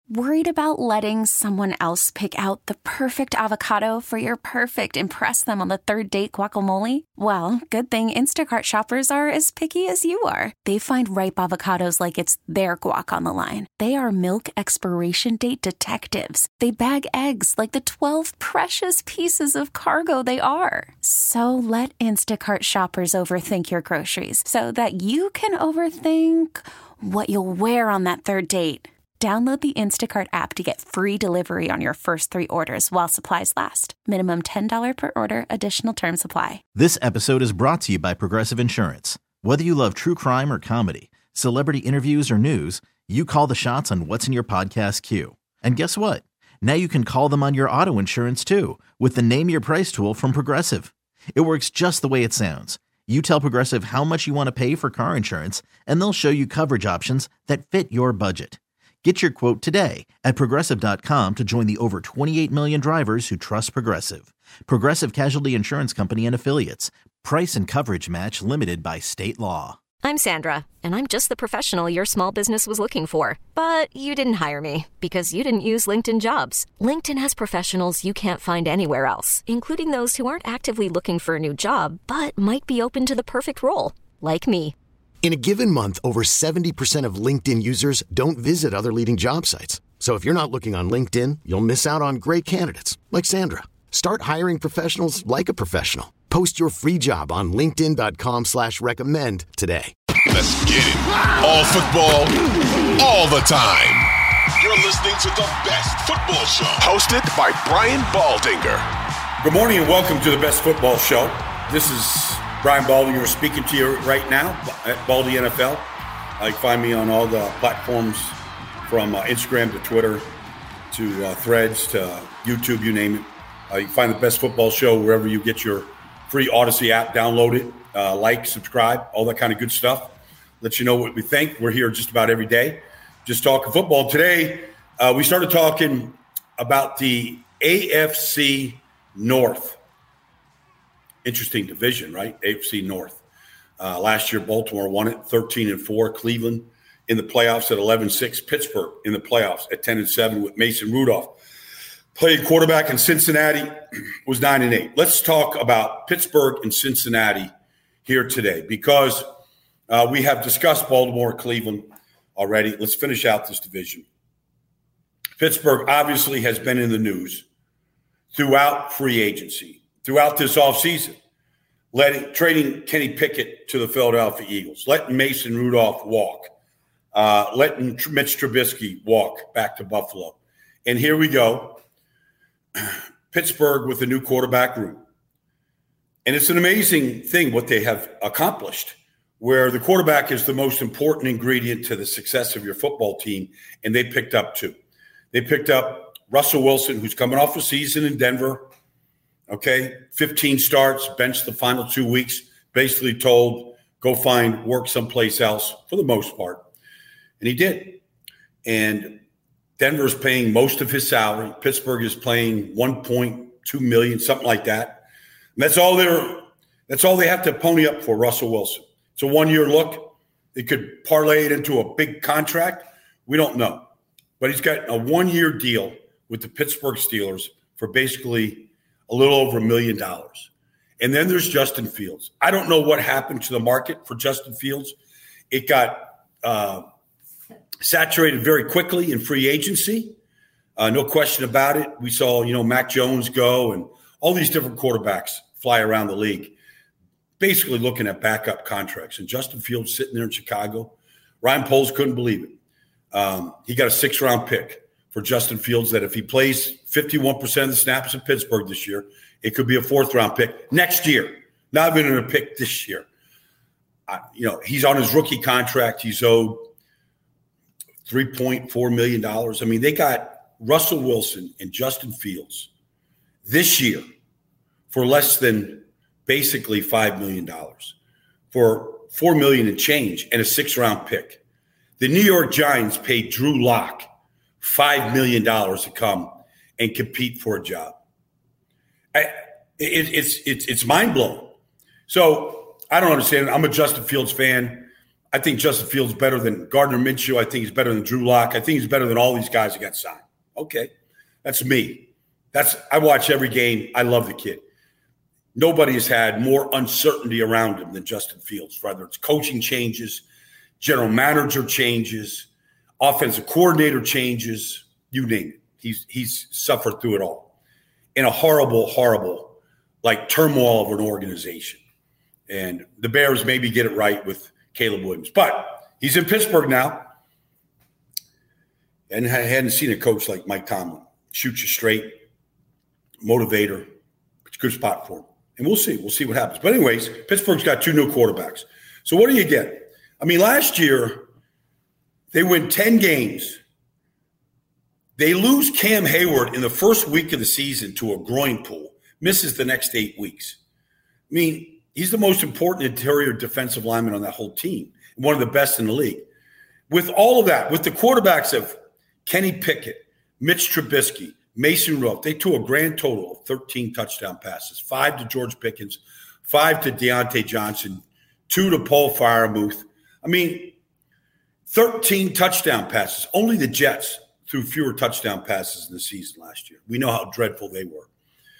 Worried about letting someone else pick out the perfect avocado for your perfect impress them on the third date guacamole? Well, good thing Instacart shoppers are as picky as you are. They find ripe avocados like it's their guac on the line. They are milk expiration date detectives. They bag eggs like the 12 precious pieces of cargo they are. So let Instacart shoppers overthink your groceries so that you can overthink what you'll wear on that third date. Download the Instacart app to get free delivery on your first 3 orders while supplies last. Minimum $10 per order. Additional terms apply. This episode is brought to you by Progressive Insurance. Whether you love true crime or comedy, celebrity interviews or news, you call the shots on what's in your podcast queue. And guess what? Now you can call them on your auto insurance too with the Name Your Price tool from Progressive. It works just the way it sounds. You tell Progressive how much you want to pay for car insurance, and they'll show you coverage options that fit your budget. Get your quote today at Progressive.com to join the over 28 million drivers who trust Progressive. Progressive Casualty Insurance Company and Affiliates. Price and coverage match limited by state law. I'm Sandra, and I'm just the professional your small business was looking for. But you didn't hire me because you didn't use LinkedIn Jobs. LinkedIn has professionals you can't find anywhere else, including those who aren't actively looking for a new job, but might be open to the perfect role, like me. In a given month, over 70% of LinkedIn users don't visit other leading job sites. So if you're not looking on LinkedIn, you'll miss out on great candidates like Sandra. Start hiring professionals like a professional. Post your free job on linkedin.com/recommend today. Let's get it. All football, all the time. You're listening to the Best Football Show, hosted by Brian Baldinger. Good morning and welcome to the Best Football Show. This is Brian Baldinger speaking to you right now at Baldy NFL. You can find me on all the platforms from Instagram to Twitter to Threads to YouTube, you name it. You can find the Best Football Show wherever you get your free Odyssey app. Download it, like, subscribe, all that kind of good stuff. Let you know what we think. We're here just about every day, just talking football. Today, we started talking about the AFC North. Interesting division, right? AFC North. Last year, Baltimore won it 13-4. Cleveland in the playoffs at 11-6. Pittsburgh in the playoffs at 10-7 with Mason Rudolph. Played quarterback in Cincinnati, was 9-8. Let's talk about Pittsburgh and Cincinnati here today because we have discussed Baltimore, Cleveland already. Let's finish out this division. Pittsburgh obviously has been in the news throughout free agency. Throughout this offseason, trading Kenny Pickett to the Philadelphia Eagles, letting Mason Rudolph walk, letting Mitch Trubisky walk back to Buffalo. And here we go, Pittsburgh with a new quarterback room. And it's an amazing thing what they have accomplished, where the quarterback is the most important ingredient to the success of your football team, and they picked up 2. They picked up Russell Wilson, who's coming off a season in Denver. Okay, 15 starts, benched the final 2 weeks, basically told, go find work someplace else for the most part. And he did. And Denver's paying most of his salary. Pittsburgh is paying $1.2 million, something like that. And that's all they have to pony up for Russell Wilson. It's a 1-year look. They could parlay it into a big contract. We don't know. But he's got a 1-year deal with the Pittsburgh Steelers for basically a little over $1 million. And then there's Justin Fields. I don't know what happened to the market for Justin Fields. It got saturated very quickly in free agency. No question about it. We saw, Mac Jones go and all these different quarterbacks fly around the league, basically looking at backup contracts. And Justin Fields sitting there in Chicago. Ryan Poles couldn't believe it. He got a 6th-round pick for Justin Fields that if he plays 51% of the snaps in Pittsburgh this year, it could be a 4th-round pick next year, not even a pick this year. He's on his rookie contract. He's owed $3.4 million. I mean, they got Russell Wilson and Justin Fields this year for less than basically $5 million, for $4 million and change and a 6th-round pick. The New York Giants paid Drew Lock $5 million to come and compete for a job. It's mind blowing. So I don't understand. I'm a Justin Fields fan. I think Justin Fields is better than Gardner Minshew. I think he's better than Drew Lock. I think he's better than all these guys that got signed. Okay, that's me. I watch every game. I love the kid. Nobody has had more uncertainty around him than Justin Fields, whether it's coaching changes, general manager changes, offensive coordinator changes, you name it. He's suffered through it all in a horrible, horrible, like turmoil of an organization. And the Bears maybe get it right with Caleb Williams. But he's in Pittsburgh now. And I hadn't seen a coach like Mike Tomlin. Shoots you straight, motivator. It's a good spot for him. And we'll see. We'll see what happens. But anyways, Pittsburgh's got 2 new quarterbacks. So what do you get? I mean, last year, they win 10 games. They lose Cam Hayward in the first week of the season to a groin pull, misses the next 8 weeks. I mean, he's the most important interior defensive lineman on that whole team, one of the best in the league. With all of that, with the quarterbacks of Kenny Pickett, Mitch Trubisky, Mason Rudolph, they threw a grand total of 13 touchdown passes, 5 to George Pickens, 5 to Deontay Johnson, 2 to Paul Freiermuth. I mean, 13 touchdown passes. Only the Jets threw fewer touchdown passes in the season last year. We know how dreadful they were.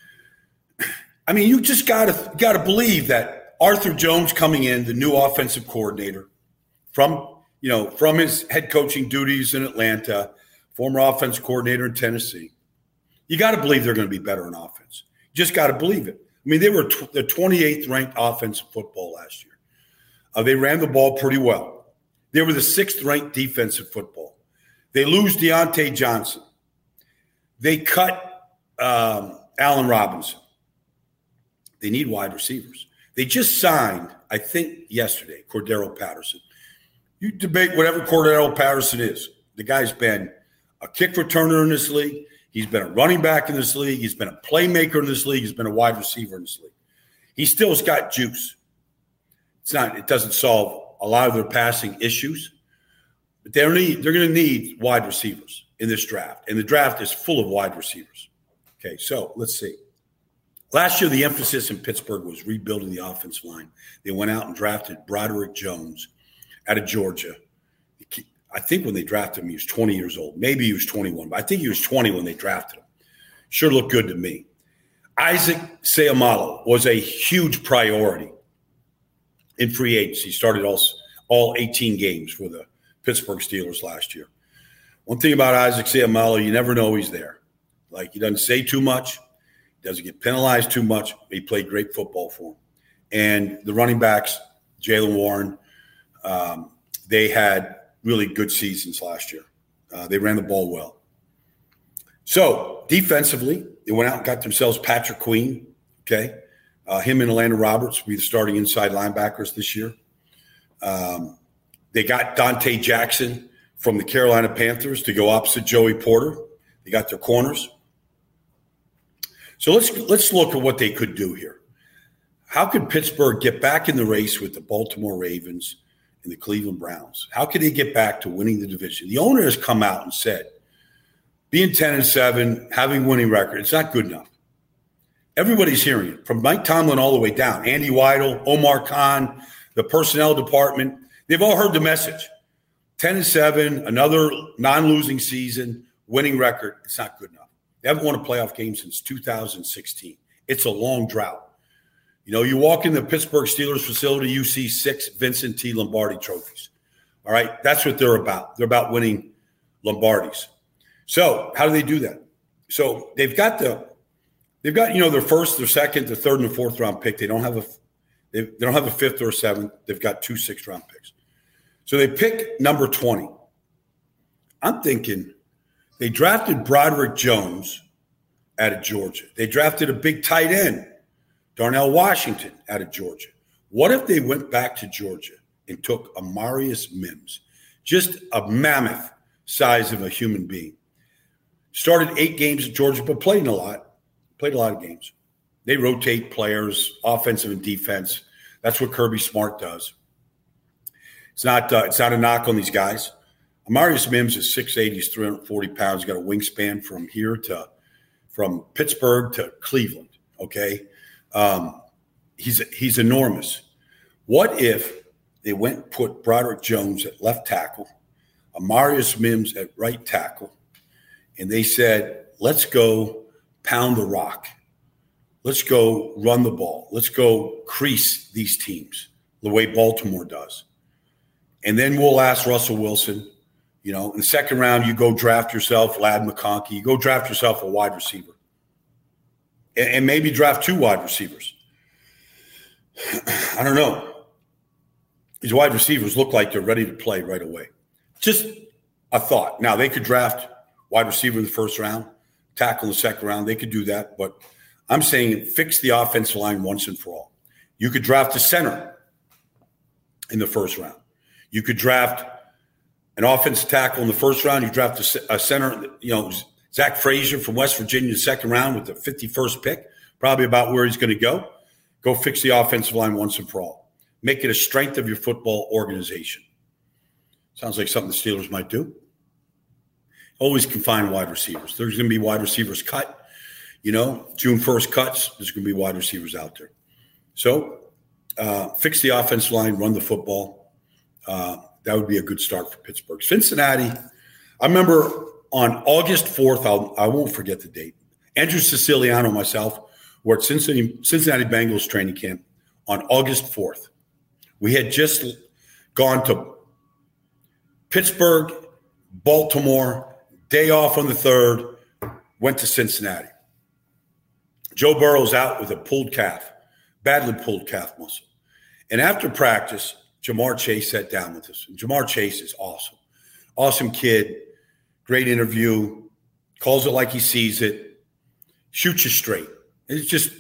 I mean, you just gotta believe that Arthur Jones coming in, the new offensive coordinator, from his head coaching duties in Atlanta, former offense coordinator in Tennessee, you got to believe they're going to be better in offense. You just got to believe it. I mean, they were the 28th ranked offense in football last year. They ran the ball pretty well. They were the 6th ranked defensive football. They lose Deontay Johnson. They cut Allen Robinson. They need wide receivers. They just signed, I think yesterday, Cordero Patterson. You debate whatever Cordero Patterson is. The guy's been a kick returner in this league. He's been a running back in this league. He's been a playmaker in this league. He's been a wide receiver in this league. He still's got juice. It doesn't solve a lot of their passing issues, but they're going to need wide receivers in this draft. And the draft is full of wide receivers. Okay, so let's see. Last year, the emphasis in Pittsburgh was rebuilding the offensive line. They went out and drafted Broderick Jones out of Georgia. I think when they drafted him, he was 20 years old. Maybe he was 21, but I think he was 20 when they drafted him. Sure looked good to me. Isaac Seumalo was a huge priority in free agency. He started all 18 games for the Pittsburgh Steelers last year. One thing about Isaac Seumalo, you never know he's there. Like, he doesn't say too much. Doesn't get penalized too much. He played great football for him. And the running backs, Jaylen Warren, they had really good seasons last year. They ran the ball well. So defensively, they went out and got themselves Patrick Queen. Okay, him and Atlanta Roberts will be the starting inside linebackers this year. They got Dante Jackson from the Carolina Panthers to go opposite Joey Porter. They got their corners. So let's look at what they could do here. How could Pittsburgh get back in the race with the Baltimore Ravens and the Cleveland Browns? How could they get back to winning the division? The owner has come out and said, being 10-7, having winning record, it's not good enough. Everybody's hearing it, from Mike Tomlin all the way down. Andy Weidel, Omar Khan, the personnel department. They've all heard the message. 10-7, another non-losing season, winning record. It's not good enough. They haven't won a playoff game since 2016. It's a long drought. You know, you walk in the Pittsburgh Steelers facility, you see 6 Vincent T. Lombardi trophies. All right, that's what they're about. They're about winning Lombardis. So how do they do that? So they've got their first, their second, their third, and their fourth round pick. They don't have a 5th or a 7th. They've got 2 6th-round picks. So they pick number 20. I'm thinking they drafted Broderick Jones out of Georgia. They drafted a big tight end, Darnell Washington, out of Georgia. What if they went back to Georgia and took Amarius Mims, just a mammoth size of a human being? Started 8 games at Georgia, but played a lot of games. They rotate players, offensive and defense. That's what Kirby Smart does. It's not a knock on these guys. Amarius Mims is 6'8". He's 340 pounds. He's got a wingspan from Pittsburgh to Cleveland. Okay, he's enormous. What if they went and put Broderick Jones at left tackle, Amarius Mims at right tackle, and they said, let's go pound the rock. Let's go run the ball. Let's go crease these teams the way Baltimore does. And then we'll ask Russell Wilson, in the second round, you go draft yourself Ladd McConkey. You go draft yourself a wide receiver. And maybe draft 2 wide receivers. I don't know. These wide receivers look like they're ready to play right away. Just a thought. Now, they could draft wide receiver in the first round, tackle in the second round. They could do that. But I'm saying fix the offensive line once and for all. You could draft a center in the first round. You could draft an offensive tackle in the first round. You draft a center, Zach Frazier from West Virginia in the second round with the 51st pick, probably about where he's going to go. Go fix the offensive line once and for all. Make it a strength of your football organization. Sounds like something the Steelers might do. Always confine wide receivers. There's going to be wide receivers cut. June 1st cuts. There's going to be wide receivers out there. So fix the offensive line, run the football. That would be a good start for Pittsburgh. Cincinnati, I remember on August 4th, I won't forget the date. Andrew Siciliano and myself were at Cincinnati Bengals training camp on August 4th. We had just gone to Pittsburgh, Baltimore, day off on the 3rd, went to Cincinnati. Joe Burrow's out with a pulled calf, badly pulled calf muscle. And after practice, Ja'Marr Chase sat down with us. And Ja'Marr Chase is awesome. Awesome kid, great interview, calls it like he sees it, shoots you straight. It's just,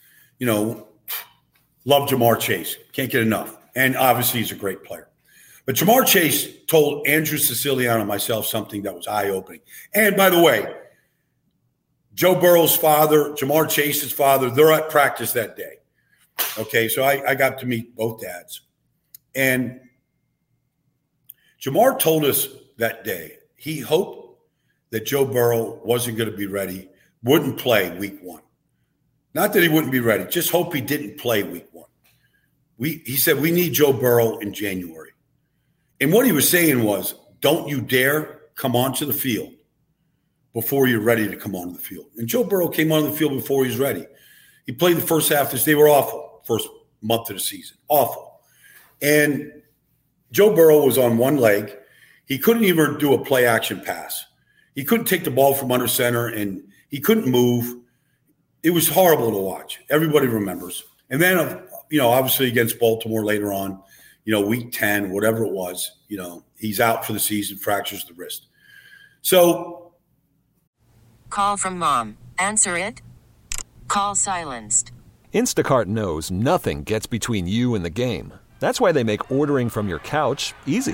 love Ja'Marr Chase. Can't get enough. And obviously he's a great player. But Ja'Marr Chase told Andrew Siciliano and myself something that was eye-opening. And by the way, Joe Burrow's father, Ja'Marr Chase's father, they're at practice that day. Okay, so I got to meet both dads. And Ja'Marr told us that day he hoped that Joe Burrow wasn't going to be ready, wouldn't play week 1. Not that he wouldn't be ready, just hope he didn't play week 1. He said, we need Joe Burrow in January. And what he was saying was, don't you dare come onto the field before you're ready to come onto the field. And Joe Burrow came onto the field before he was ready. He played the first half. They were awful, first month of the season. Awful. And Joe Burrow was on one leg. He couldn't even do a play-action pass. He couldn't take the ball from under center, and he couldn't move. It was horrible to watch. Everybody remembers. And then, obviously against Baltimore later on, week 10, whatever it was, he's out for the season, fractures the wrist. So. Call from mom. Answer it. Call silenced. Instacart knows nothing gets between you and the game. That's why they make ordering from your couch easy.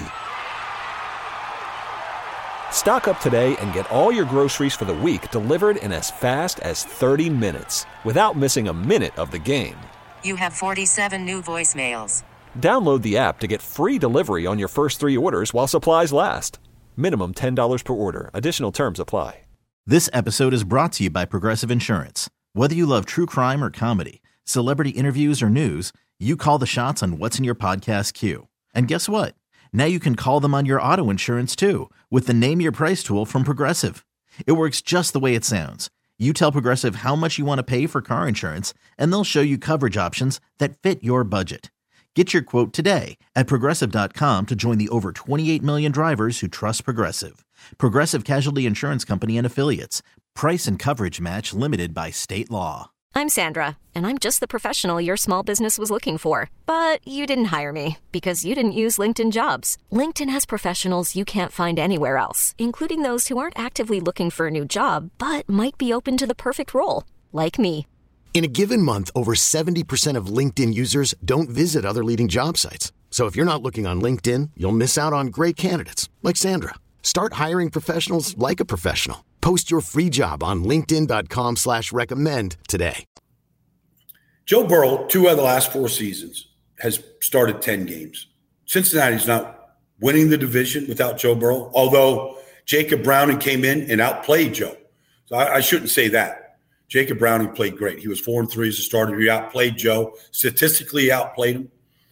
Stock up today and get all your groceries for the week delivered in as fast as 30 minutes without missing a minute of the game. You have 47 new voicemails. Download the app to get free delivery on your first 3 orders while supplies last. Minimum $10 per order. Additional terms apply. This episode is brought to you by Progressive Insurance. Whether you love true crime or comedy, celebrity interviews or news, you call the shots on what's in your podcast queue. And guess what? Now you can call them on your auto insurance too with the Name Your Price tool from Progressive. It works just the way it sounds. You tell Progressive how much you want to pay for car insurance, and they'll show you coverage options that fit your budget. Get your quote today at Progressive.com to join the over 28 million drivers who trust Progressive. Progressive Casualty Insurance Company and Affiliates. Price and coverage match limited by state law. I'm Sandra, and I'm just the professional your small business was looking for. But you didn't hire me because you didn't use LinkedIn Jobs. LinkedIn has professionals you can't find anywhere else, including those who aren't actively looking for a new job, but might be open to the perfect role, like me. In a given month, over 70% of LinkedIn users don't visit other leading job sites. So if you're not looking on LinkedIn, you'll miss out on great candidates like Sandra. Start hiring professionals like a professional. Post your free job on linkedin.com/recommend today. Joe Burrow, 2 out of the last 4 seasons, has started 10 games. Cincinnati's not winning the division without Joe Burrow, although Jacob Browning came in and outplayed Joe. So I shouldn't say that. Jacob Browning played great. He was 4-3 as a starter. He outplayed Joe. Statistically, he outplayed him.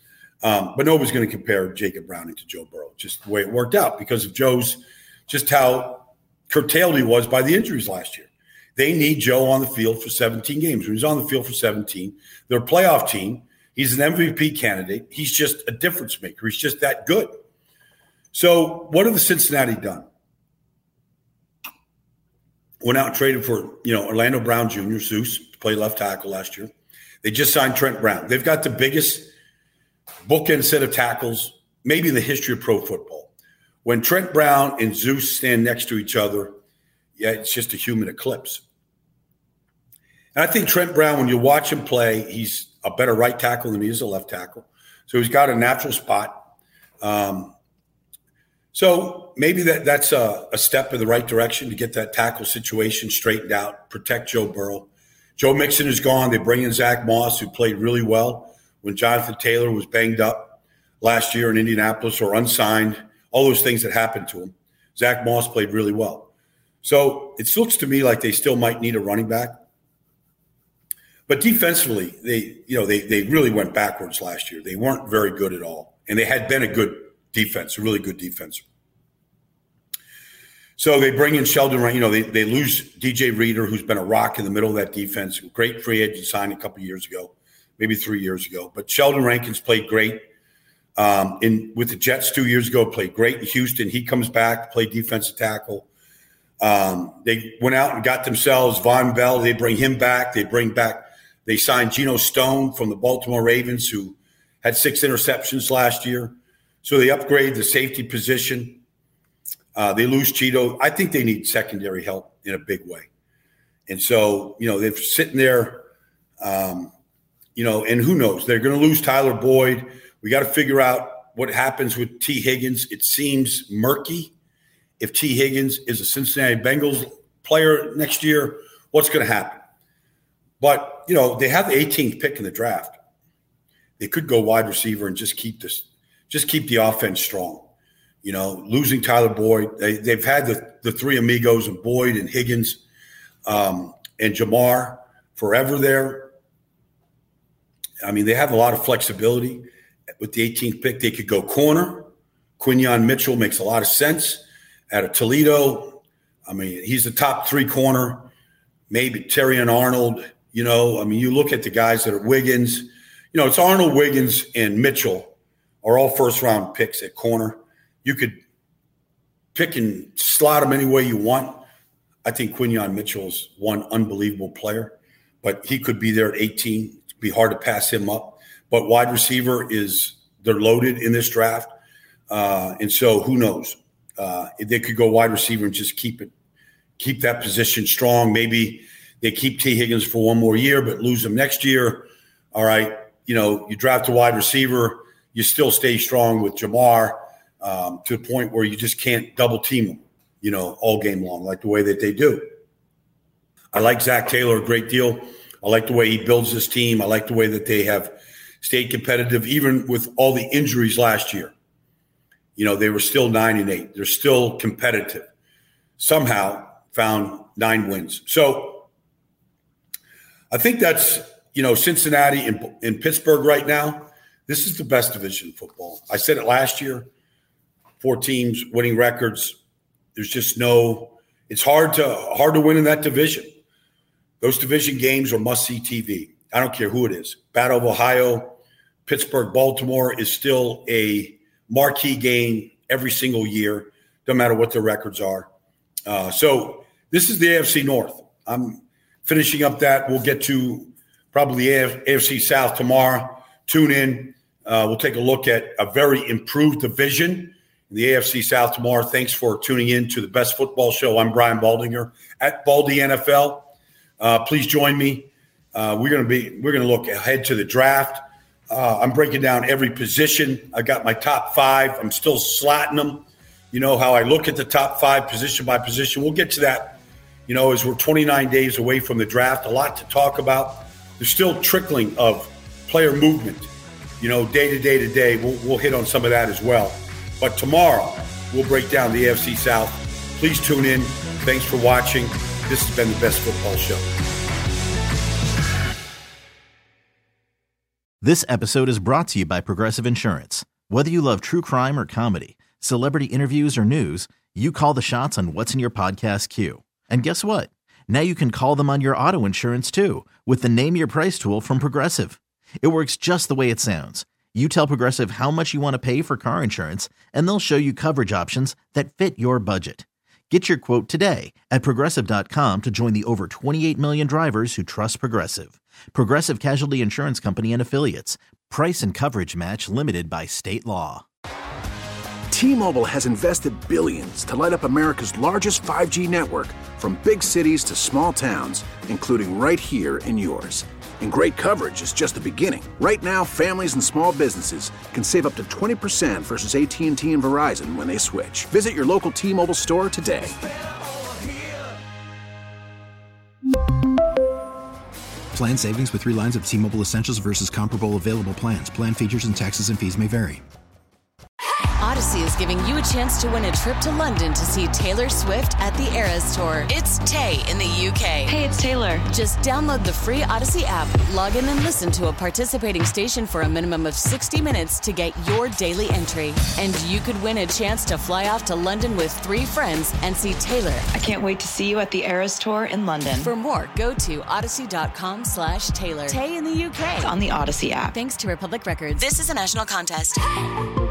But nobody's going to compare Jacob Browning to Joe Burrow, just the way it worked out because of Joe's just how curtailed he was by the injuries last year. They need Joe on the field for 17 games. When he's on the field for 17, they're a playoff team. He's an MVP candidate. He's just a difference maker. He's just that good. So what have the Cincinnati done? Went out and traded for, Orlando Brown Jr., Zeus, to play left tackle last year. They just signed Trent Brown. They've got the biggest bookend set of tackles maybe in the history of pro football. When Trent Brown and Zeus stand next to each other, it's just a human eclipse. And I think Trent Brown, when you watch him play, he's a better right tackle than he is a left tackle. So he's got a natural spot. So maybe that's a step in the right direction to get that tackle situation straightened out, protect Joe Burrow. Joe Mixon is gone. They bring in Zach Moss, who played really well when Jonathan Taylor was banged up last year in Indianapolis or unsigned, all those things that happened to him. Zach Moss played really well. So it looks to me like they still might need a running back. But defensively, they really went backwards last year. They weren't very good at all. And they had been a good defense, a really good defense. So they bring in Sheldon Rankins. They lose DJ Reader, who's been a rock in the middle of that defense. Great free agent sign a couple years ago, maybe 3 years ago. But Sheldon Rankins played great. With the Jets 2 years ago, played great in Houston. He comes back, played defensive tackle. They went out and got themselves Von Bell. They bring him back. They signed Geno Stone from the Baltimore Ravens, who had 6 interceptions last year. So they upgrade the safety position. They lose Cheeto. I think they need secondary help in a big way. And so, they're sitting there, and who knows? They're going to lose Tyler Boyd. We got to figure out what happens with T. Higgins. It seems murky. If T. Higgins is a Cincinnati Bengals player next year, what's going to happen? But, they have the 18th pick in the draft. They could go wide receiver and just keep the offense strong. Losing Tyler Boyd. They've had the three amigos of Boyd and Higgins and Jamar forever there. I mean, they have a lot of flexibility. With the 18th pick, they could go corner. Quinyon Mitchell makes a lot of sense out of Toledo. I mean, he's the top 3 corner. Maybe Terrion Arnold. You look at the guys that are Wiggins. It's Arnold, Wiggins, and Mitchell are all first-round picks at corner. You could pick and slot them any way you want. I think Quinyon Mitchell is one unbelievable player, but he could be there at 18. It'd be hard to pass him up. But wide receiver they're loaded in this draft. And so who knows? They could go wide receiver and just keep that position strong. Maybe they keep T. Higgins for one more year, but lose him next year. All right. You draft a wide receiver, you still stay strong with Jamar to the point where you just can't double team him, all game long, like the way that they do. I like Zach Taylor a great deal. I like the way he builds this team. I like the way that they have stayed competitive, even with all the injuries last year. They were still 9-8. They're still competitive. Somehow found 9 wins. So I think that's, Cincinnati and Pittsburgh right now. This is the best division in football. I said it last year. 4 teams, winning records. There's just it's hard to win in that division. Those division games are must-see TV. I don't care who it is. Battle of Ohio, Pittsburgh, Baltimore is still a marquee game every single year, no matter what their records are. So this is the AFC North. I'm finishing up that. We'll get to probably AFC South tomorrow. Tune in. We'll take a look at a very improved division in the AFC South tomorrow. Thanks for tuning in to the Best Football Show. I'm Brian Baldinger at Baldy NFL. Please join me. We're going to look ahead to the draft. I'm breaking down every position. I got my top 5. I'm still slotting them. You know how I look at the top 5 position by position. We'll get to that, as we're 29 days away from the draft. A lot to talk about. There's still trickling of player movement, day to day to day. We'll hit on some of that as well. But tomorrow, we'll break down the AFC South. Please tune in. Thanks for watching. This has been the Best Football Show. This episode is brought to you by Progressive Insurance. Whether you love true crime or comedy, celebrity interviews or news, you call the shots on what's in your podcast queue. And guess what? Now you can call them on your auto insurance too with the Name Your Price tool from Progressive. It works just the way it sounds. You tell Progressive how much you want to pay for car insurance, and they'll show you coverage options that fit your budget. Get your quote today at Progressive.com to join the over 28 million drivers who trust Progressive. Progressive Casualty Insurance Company and Affiliates. Price and coverage match limited by state law. T-Mobile has invested billions to light up America's largest 5G network, from big cities to small towns, including right here in yours. And great coverage is just the beginning. Right now, families and small businesses can save up to 20% versus AT&T and Verizon when they switch. Visit your local T-Mobile store today. Plan savings with 3 lines of T-Mobile Essentials versus comparable available plans. Plan features and taxes and fees may vary. Odyssey is giving you a chance to win a trip to London to see Taylor Swift at the Eras Tour. It's Tay in the UK. Hey, it's Taylor. Just download the free Odyssey app, log in and listen to a participating station for a minimum of 60 minutes to get your daily entry. And you could win a chance to fly off to London with 3 friends and see Taylor. I can't wait to see you at the Eras Tour in London. For more, go to odyssey.com/Taylor. Tay in the UK. It's on the Odyssey app. Thanks to Republic Records. This is a national contest.